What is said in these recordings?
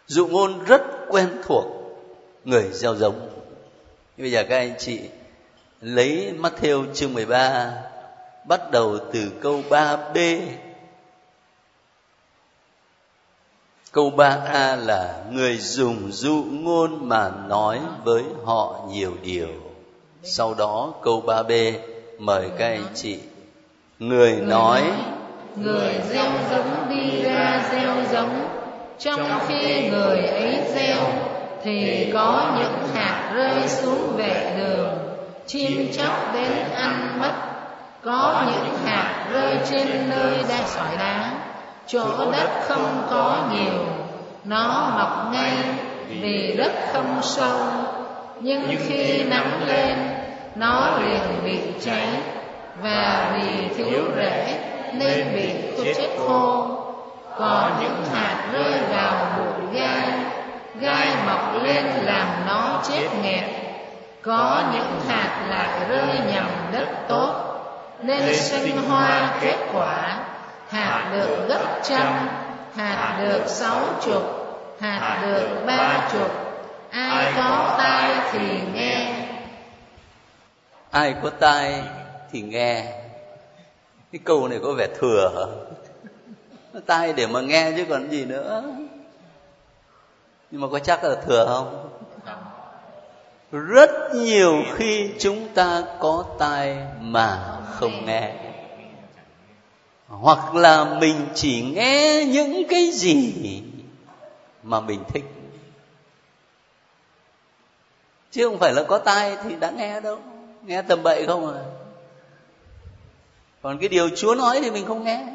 Dụ ngôn rất quen thuộc người gieo giống. Bây giờ các anh chị lấy Matthew chương 13, bắt đầu từ câu 3b. Câu 3a là người dùng dụ ngôn mà nói với họ nhiều điều. Sau đó câu 3b, mời các anh chị. Người nói, người gieo giống đi ra gieo giống. Trong khi người ấy gieo thì có những hạt rơi xuống vệ đường, chim chóc đến ăn mất. Có những hạt rơi trên nơi đá sỏi đá, chỗ đất không có nhiều, nó mọc ngay vì đất không sâu. Nhưng khi nắng lên, nó liền bị cháy, và vì thiếu rễ nên bị chết khô. Có những hạt rơi vào bụi gai, gai mọc lên làm nó chết nghẹt. Có những hạt lại rơi nhầm đất tốt, nên sinh hoa kết quả. Hạt được gấp 100, hạt được 60, hạt được 30. Ai có tai thì nghe. Ai có tai thì nghe. Cái câu này có vẻ thừa hả? Tai để mà nghe chứ còn gì nữa. Nhưng mà có chắc là thừa không? Rất nhiều khi chúng ta có tai mà không nghe, hoặc là mình chỉ nghe những cái gì mà mình thích, chứ không phải là có tai thì đã nghe đâu. Nghe tầm bậy không à. Còn cái điều Chúa nói thì mình không nghe.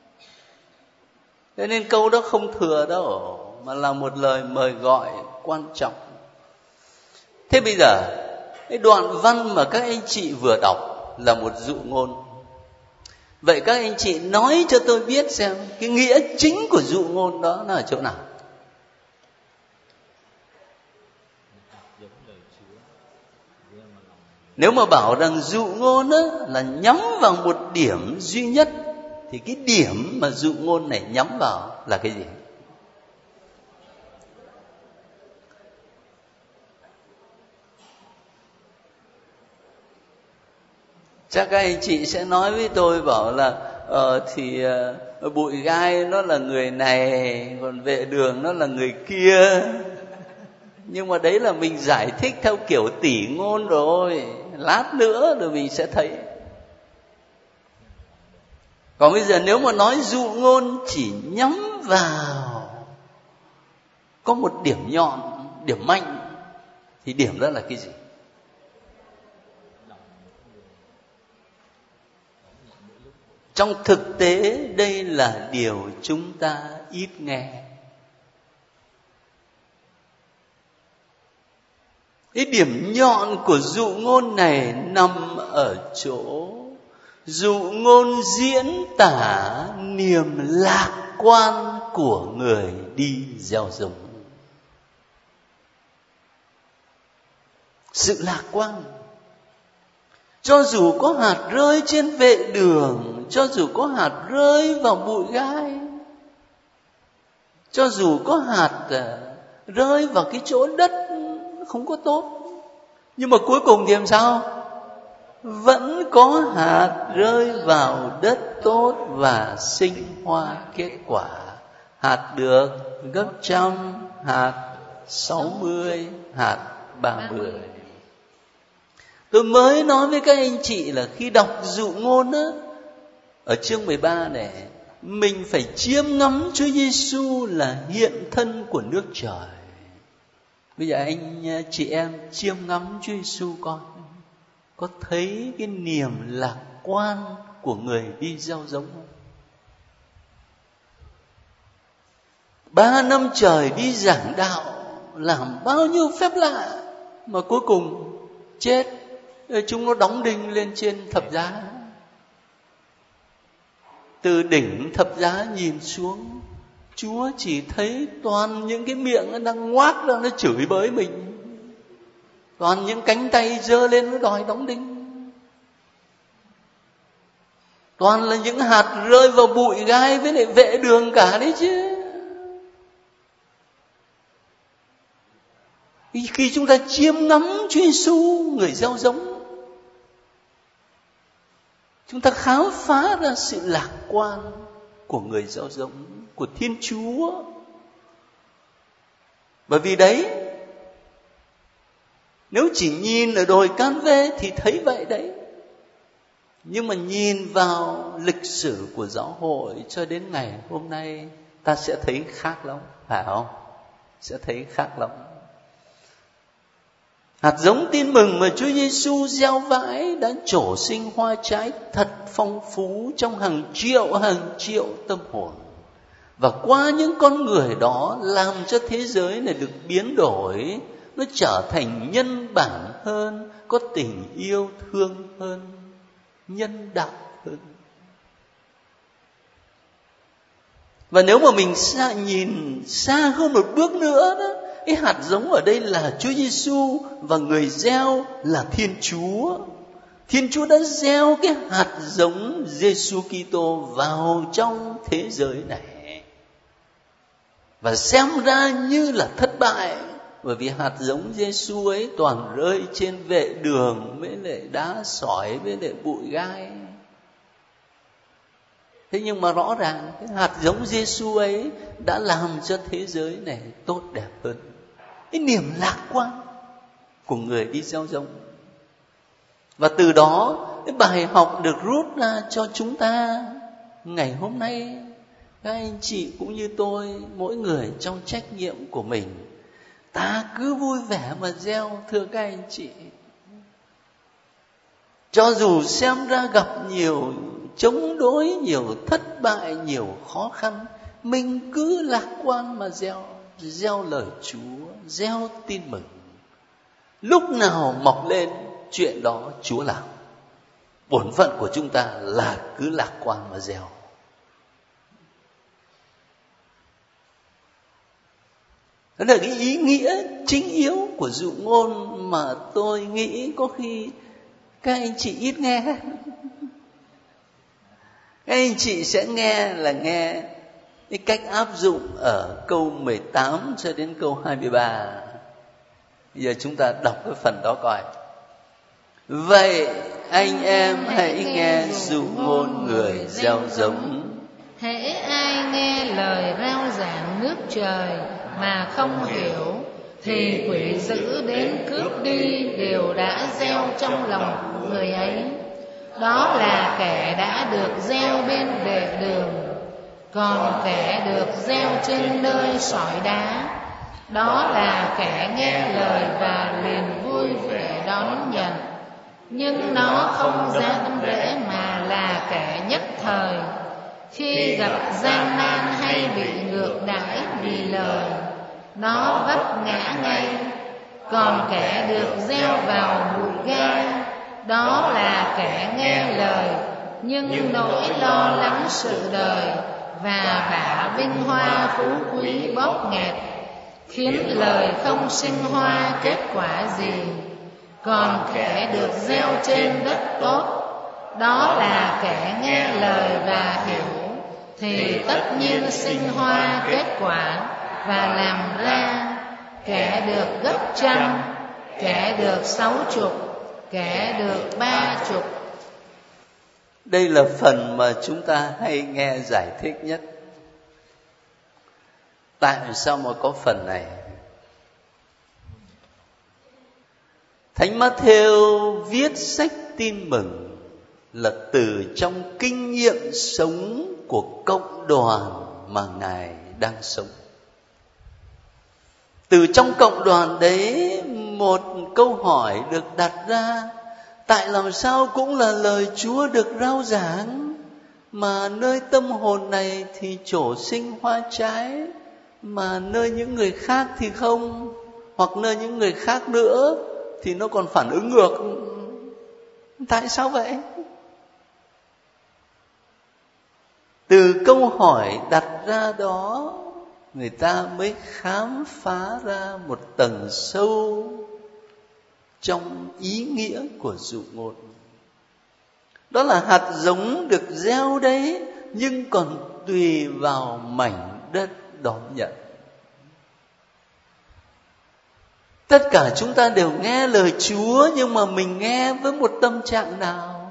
Thế nên câu đó không thừa đâu, mà là một lời mời gọi quan trọng. Thế bây giờ cái đoạn văn mà các anh chị vừa đọc là một dụ ngôn. Vậy các anh chị nói cho tôi biết xem cái nghĩa chính của dụ ngôn đó nó ở chỗ nào? Nếu mà bảo rằng dụ ngôn á, là nhắm vào một điểm duy nhất, thì cái điểm mà dụ ngôn này nhắm vào là cái gì? Chắc các anh chị sẽ nói với tôi bảo là bụi gai nó là người này, còn vệ đường nó là người kia. Nhưng mà đấy là mình giải thích theo kiểu tỉ ngôn rồi, lát nữa rồi mình sẽ thấy. Còn bây giờ nếu mà nói dụ ngôn chỉ nhắm vào có một điểm nhọn, điểm mạnh, thì điểm đó là cái gì? Trong thực tế đây là điều chúng ta ít nghe. Cái điểm nhọn của dụ ngôn này nằm ở chỗ dụ ngôn diễn tả niềm lạc quan của người đi gieo giống. Sự lạc quan. Cho dù có hạt rơi trên vệ đường, cho dù có hạt rơi vào bụi gai, cho dù có hạt rơi vào cái chỗ đất không có tốt, nhưng mà cuối cùng thì làm sao? Vẫn có hạt rơi vào đất tốt và sinh hoa kết quả. Hạt được gấp 100, hạt 60, hạt 30. Tôi mới nói với các anh chị là khi đọc dụ ngôn á, ở chương 13 này, mình phải chiêm ngắm Chúa Giêsu là hiện thân của nước trời. Bây giờ anh chị em chiêm ngắm Chúa Giêsu có thấy cái niềm lạc quan của người đi gieo giống không? 3 năm trời đi giảng đạo, làm bao nhiêu phép lạ, mà cuối cùng chết. Chúng nó đóng đinh lên trên thập giá. Từ đỉnh thập giá nhìn xuống, Chúa chỉ thấy toàn những cái miệng nó đang ngoác ra, nó chửi bới mình. Toàn những cánh tay giơ lên nó đòi đóng đinh. Toàn là những hạt rơi vào bụi gai với lại vệ đường cả đấy chứ. Khi chúng ta chiêm ngắm Chúa Giêsu, người gieo giống, chúng ta khám phá ra sự lạc quan của người gieo giống, của Thiên Chúa. Bởi vì đấy, nếu chỉ nhìn ở đồi Can Vê thì thấy vậy đấy. Nhưng mà nhìn vào lịch sử của giáo hội cho đến ngày hôm nay, ta sẽ thấy khác lắm, phải không? Sẽ thấy khác lắm. Hạt giống tin mừng mà Chúa Giêsu gieo vãi đã trổ sinh hoa trái thật phong phú trong hàng triệu tâm hồn. Và qua những con người đó làm cho thế giới này được biến đổi, nó trở thành nhân bản hơn, có tình yêu thương hơn, nhân đạo hơn. Và nếu mà mình nhìn xa hơn một bước nữa đó, cái hạt giống ở đây là Chúa Giêsu và người gieo là Thiên Chúa. Thiên Chúa đã gieo cái hạt giống Giêsu Kitô vào trong thế giới này. Và xem ra như là thất bại, bởi vì hạt giống Giêsu ấy toàn rơi trên vệ đường với lại đá sỏi với lại bụi gai. Thế nhưng mà rõ ràng cái hạt giống Giêsu ấy đã làm cho thế giới này tốt đẹp hơn. Cái niềm lạc quan của người đi gieo giống. Và từ đó cái bài học được rút ra cho chúng ta ngày hôm nay. Các anh chị cũng như tôi, mỗi người trong trách nhiệm của mình, ta cứ vui vẻ mà gieo, thưa các anh chị. Cho dù xem ra gặp nhiều chống đối, nhiều thất bại, nhiều khó khăn, mình cứ lạc quan mà gieo lời Chúa, gieo tin mừng. Lúc nào mọc lên, chuyện đó Chúa làm. Bổn phận của chúng ta là cứ lạc quan mà gieo. Đó là cái ý nghĩa chính yếu của dụ ngôn mà tôi nghĩ có khi các anh chị ít nghe. Các anh chị sẽ nghe cái cách áp dụng ở câu 18 cho đến câu 23. Bây giờ chúng ta đọc cái phần đó coi. Vậy anh em hãy nghe dụ ngôn người gieo giống. Hễ ai nghe lời rao giảng nước trời mà không hiểu, thì quỷ dữ đến cướp đi điều đã gieo trong lòng người ấy. Đó là kẻ đã được gieo bên vệ đường. Còn kẻ được gieo trên nơi sỏi đá, đó là kẻ nghe lời và liền vui vẻ đón nhận. Nhưng nó không dám rễ mà là kẻ nhất thời. Khi gặp gian nan hay bị ngược đãi vì lời, nó vấp ngã ngay. Còn kẻ được gieo vào bụi gai, đó là kẻ nghe lời, nhưng nỗi lo lắng sự đời và vả vinh hoa phú quý bóp nghẹt, khiến lời không sinh hoa kết quả gì. Còn kẻ được gieo trên đất tốt, đó là kẻ nghe lời và hiểu, thì tất nhiên sinh hoa kết quả và làm ra, kẻ được gấp 100, kẻ được 60, kẻ được 30. Đây là phần mà chúng ta hay nghe giải thích nhất. Tại sao mà có phần này? Thánh Mát-thêu viết sách tin mừng là từ trong kinh nghiệm sống của cộng đoàn mà Ngài đang sống. Từ trong cộng đoàn đấy, một câu hỏi được đặt ra: tại làm sao cũng là lời Chúa được rao giảng, mà nơi tâm hồn này thì trổ sinh hoa trái, mà nơi những người khác thì không, hoặc nơi những người khác nữa thì nó còn phản ứng ngược. Tại sao vậy? Từ câu hỏi đặt ra đó, người ta mới khám phá ra một tầng sâu trong ý nghĩa của dụ ngôn. Đó là hạt giống được gieo đấy, nhưng còn tùy vào mảnh đất đón nhận. Tất cả chúng ta đều nghe lời Chúa, nhưng mà mình nghe với một tâm trạng nào?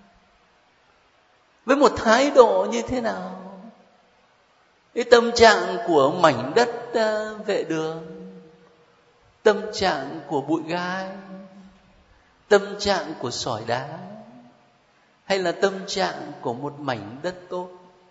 Với một thái độ như thế nào? Cái tâm trạng của mảnh đất vệ đường, tâm trạng của bụi gai, tâm trạng của sỏi đá, hay là tâm trạng của một mảnh đất tốt?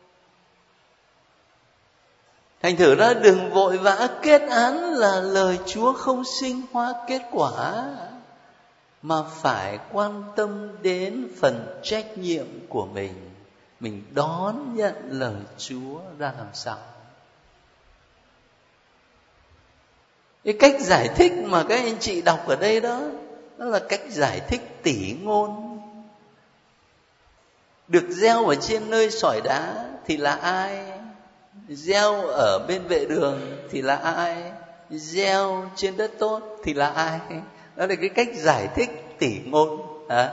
Thành thử ra đừng vội vã kết án là lời Chúa không sinh hoa kết quả, mà phải quan tâm đến phần trách nhiệm của mình. Mình đón nhận lời Chúa ra làm sao? Cái cách giải thích mà các anh chị đọc ở đây đó là cách giải thích tỉ ngôn. Được gieo ở trên nơi sỏi đá thì là ai? Gieo ở bên vệ đường thì là ai? Gieo trên đất tốt thì là ai? Đó là cái cách giải thích tỉ ngôn.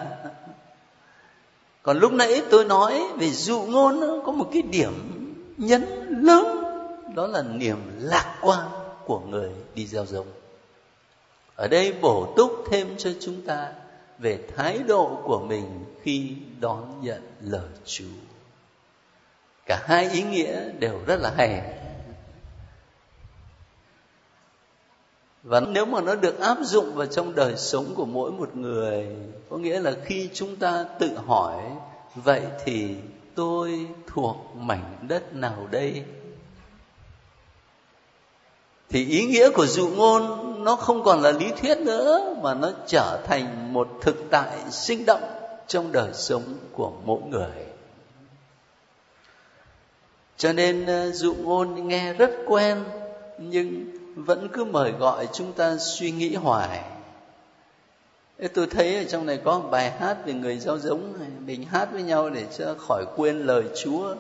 Còn lúc nãy tôi nói về dụ ngôn, nó có một cái điểm nhấn lớn, đó là niềm lạc quan của người đi gieo giống. Ở đây bổ túc thêm cho chúng ta về thái độ của mình khi đón nhận lời Chúa. Cả hai ý nghĩa đều rất là hay. Và nếu mà nó được áp dụng vào trong đời sống của mỗi một người, có nghĩa là khi chúng ta tự hỏi, vậy thì tôi thuộc mảnh đất nào đây? Thì ý nghĩa của dụ ngôn nó không còn là lý thuyết nữa, mà nó trở thành một thực tại sinh động trong đời sống của mỗi người. Cho nên dụ ngôn nghe rất quen, nhưng vẫn cứ mời gọi chúng ta suy nghĩ hoài. Tôi thấy ở trong này có một bài hát về người gieo giống này, mình hát với nhau để cho khỏi quên lời Chúa.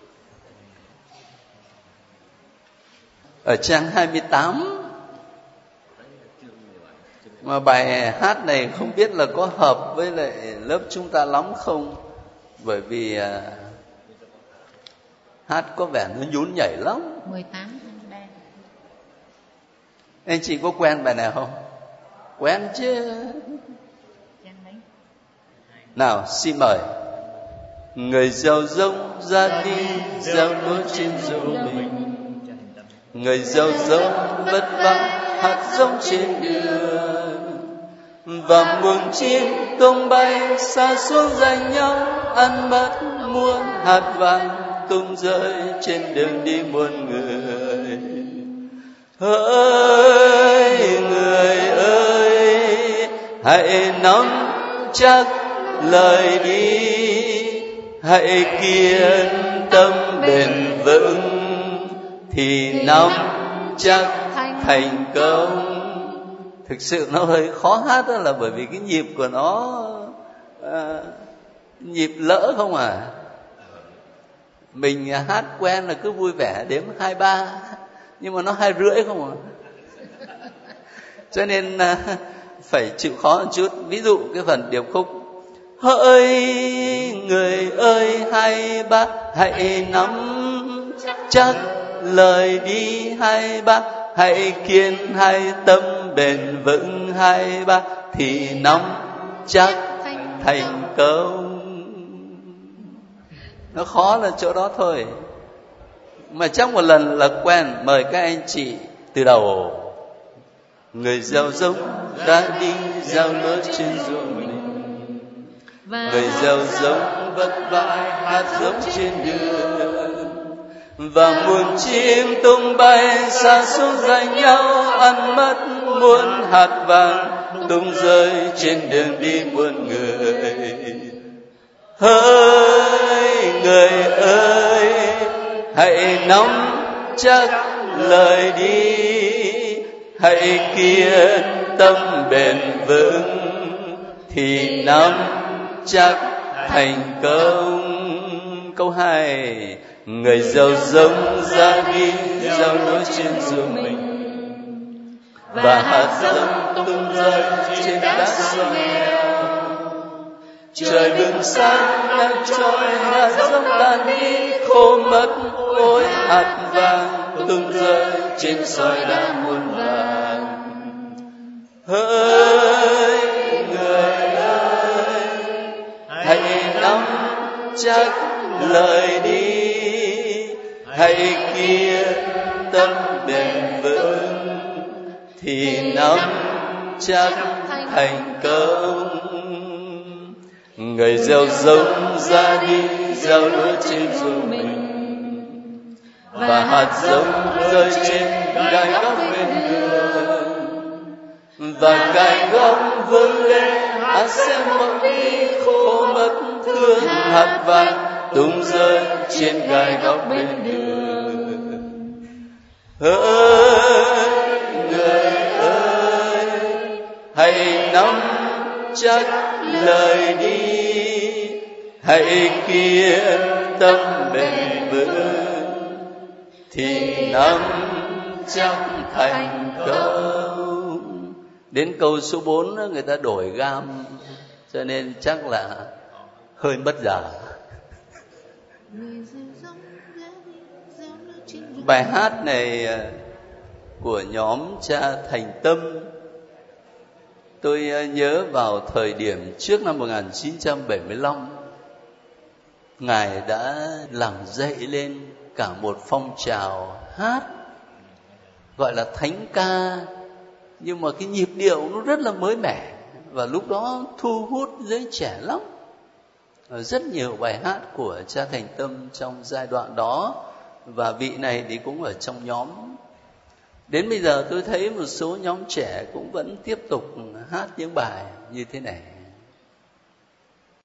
Ở trang 28, mà bài hát này không biết là có hợp với lại lớp chúng ta lắm không, bởi vì hát có vẻ nó nhún nhảy lắm. 18 đây. Anh chị có quen bài này không? Quen chứ. Nào, xin mời. Người gieo giống ra đi, gieo lúa trên ruộng mình. Người gieo giống vất vả, hạt giống trên đường. Và muôn chim tung bay xa xuống giành nhau, ăn mất muôn hạt vàng tung rơi trên đường đi muôn người. Hỡi người ơi, hãy nắm chắc lời đi, hãy kiên tâm bền vững, thì nắm chắc thành công. Thực sự nó hơi khó hát, đó là bởi vì cái nhịp của nó nhịp lỡ không à. Mình hát quen là cứ vui vẻ đếm 2-3, nhưng mà nó 2,5 không à. Cho nên phải chịu khó một chút. Ví dụ cái phần điệp khúc: hỡi người ơi, 2-3, hãy nắm chắc lời đi, 2-3, hãy kiên, hãy tâm bền vững, 2-3, thì nắm chắc thành công. Nó khó là chỗ đó thôi, mà trong một lần là quen. Mời các anh chị từ đầu. Người gieo giống ra đi, gieo lúa trên ruộng mình. Người gieo giống vất vả, hạt giống trên đường. Và muôn chim tung bay xa xuống giành nhau, ăn mất muôn hạt vàng tung rơi trên đường đi muôn người. Hỡi người ơi, hãy nắm chắc lời đi, hãy kiên tâm bền vững, thì nắm chắc thành công. Câu 2: người gieo giống ra đi, gieo lúa trên ruộng mình. Và hạt giống tung rơi trên đá xoan nghèo. Trời bừng sáng nắng trôi, hạt giống tan đi khô mất, ôi hạt vàng tung rơi trên sỏi đá muôn vàng. Hỡi người ơi, hãy nắm chắc lời đi, hãy kiên tâm bền vững, thì nắm chắc thành công. Người gieo giống ra đi gieo lúa trên ruộng mình, và hạt giống rơi trên gai góc bên đường, và gai góc vươn lên hạt sẽ mọc đi khô mất, thương hạt vàng tung rơi trên gai góc bên đường. Hỡi người ơi, hãy nắm chắc lời đi, hãy kiên tâm bền vững, thì nắm chắc thành công. Đến câu số 4 người ta đổi gam, cho nên chắc là hơi mất giờ. Bài hát này của nhóm cha Thành Tâm, tôi nhớ vào thời điểm trước năm 1975, Ngài đã làm dậy lên cả một phong trào hát gọi là thánh ca, nhưng mà cái nhịp điệu nó rất là mới mẻ, và lúc đó thu hút giới trẻ lắm. Rất nhiều bài hát của cha Thành Tâm trong giai đoạn đó, và vị này thì cũng ở trong nhóm. Đến bây giờ tôi thấy một số nhóm trẻ cũng vẫn tiếp tục hát những bài như thế này.